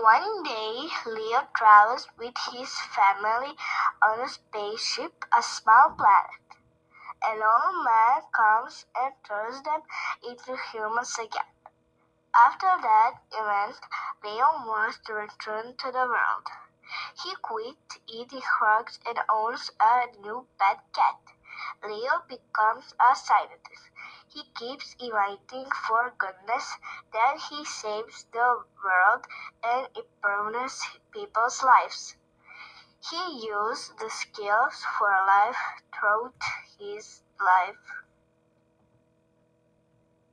One day, Leo travels with his family on a spaceship, a small planet. An old man comes and turns them into humans again. After that event, Leo wants to return to the world. He quit eating frogs and owns a new pet cat. Leo becomes a scientist. He keeps inviting for goodness, then he saves the world and improves people's lives. He used the skills for life throughout his life.